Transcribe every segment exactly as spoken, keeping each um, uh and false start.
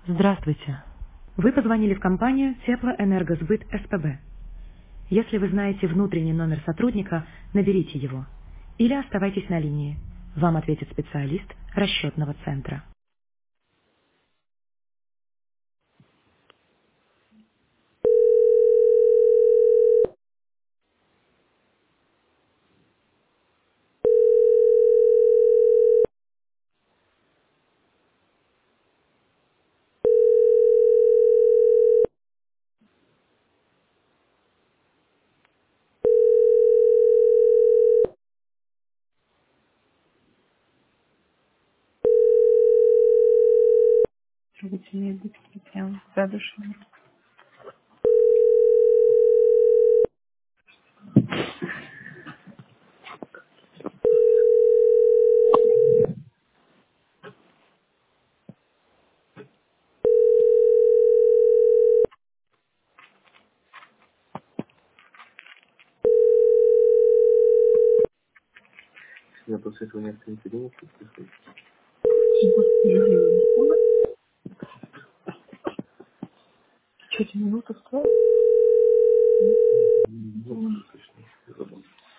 Здравствуйте. Вы позвонили в компанию Теплоэнергосбыт СПБ. Если вы знаете внутренний номер сотрудника, наберите его. Или оставайтесь на линии. Вам ответит специалист расчетного центра. Трогайте мне дыбки прям за душу. Я после этого несколько интересов присутствую. Что, тебе минуту стоит? Ну, точно, я забыл.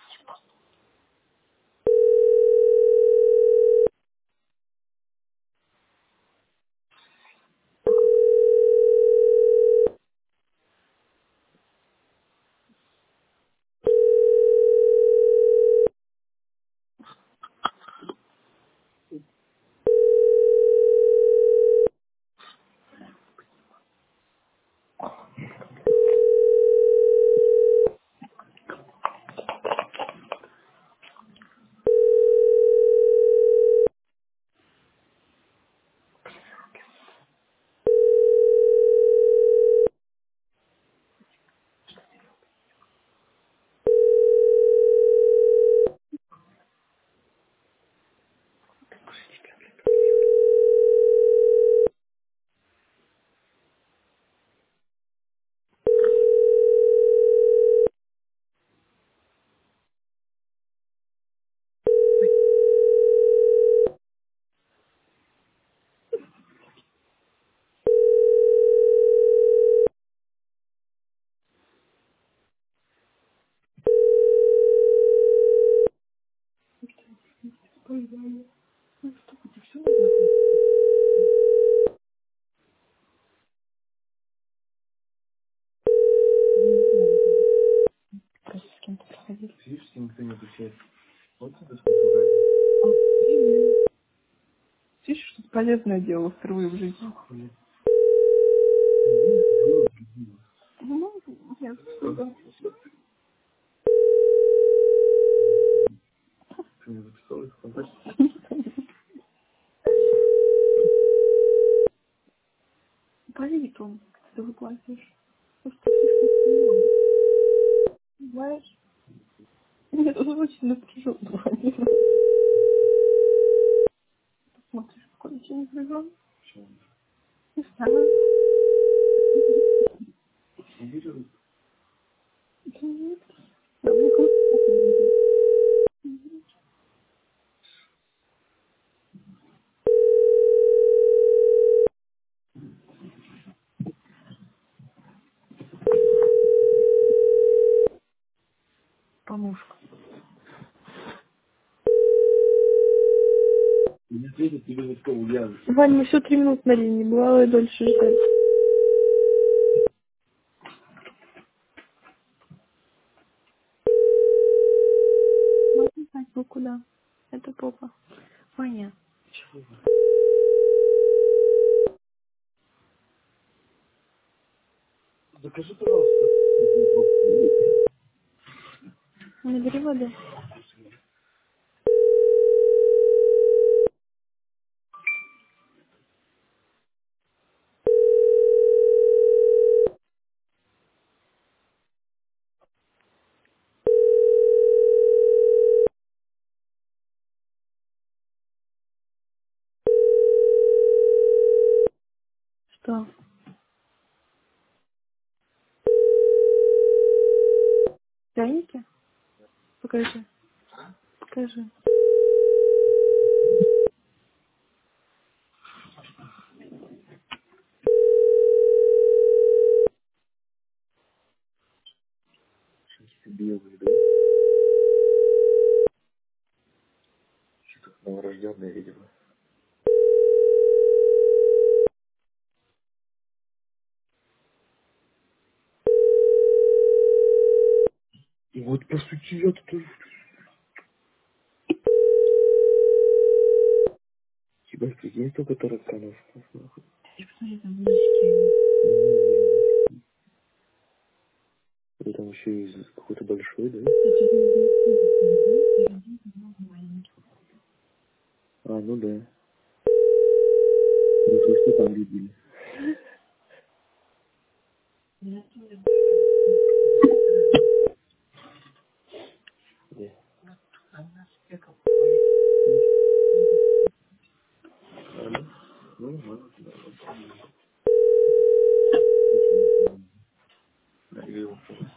Просто с кем-то проходили. Физически никто не отвечает. Вот это смысл разницы. А, привет. Видишь, что-то полезное делала впервые в жизни. Блин. Один другого, другого. Ну, нет, Что? да. Ты мне записал их ВКонтакте? Болит он, когда ты выплатишь. Просто слишком много. Понимаешь? Нет, он очень напряжен. Смотришь, какой очень напряжен. Почему? Не знаю. Убери руку. Да нет. Да, мне кажется, так не будет. Помушка. Не ответит тебе никто, я. Вань, мы все три минуты на линии. Бывало и дольше ждать. Можно знать, вы куда? Это попа. Ваня. Чего? Закажи, пожалуйста, Набери воды. Что? Пряники? Покажи. Покажи. голодная, видимо. И вот по сути я тут тебя прикинь, столько тараканов. Нахуй. Посмотри, там мышки. Это там еще и какой-то большой, да? А, ну да. Ну что, что там видели? Да. А, ну, ну, ладно, да, ладно. Да, я его понял.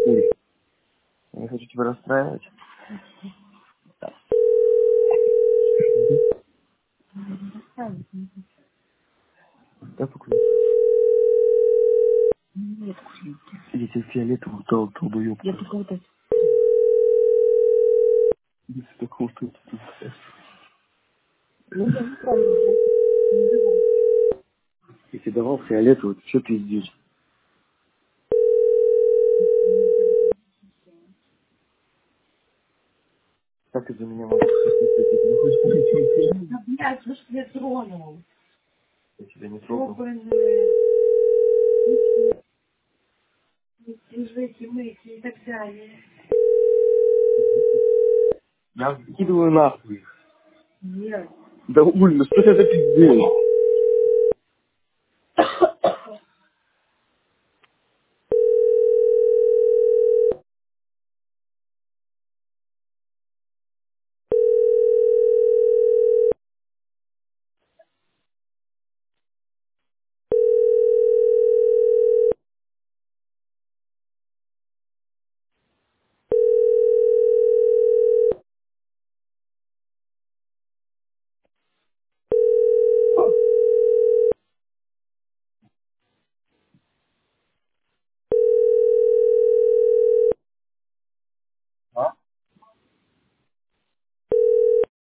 Ой, я не хочу тебя расстраивать. Да, покурить. Нет, курить. Я тебе фиолетовый дал, долбоёб. Я только вот это. Если такого ты тут. Ну, я неправильно. Я тебе давал фиолетовый, ты что пиздишь? Как из-за меня можешь хотеть? Ну, хоть курить. Да, блядь, вы ж меня тронул. Я тебя не трогал. Ёбаный. Держите, мыть и так далее. Я выкидываю нахуй. Нет. Да, Уль, ну что это за пиздец?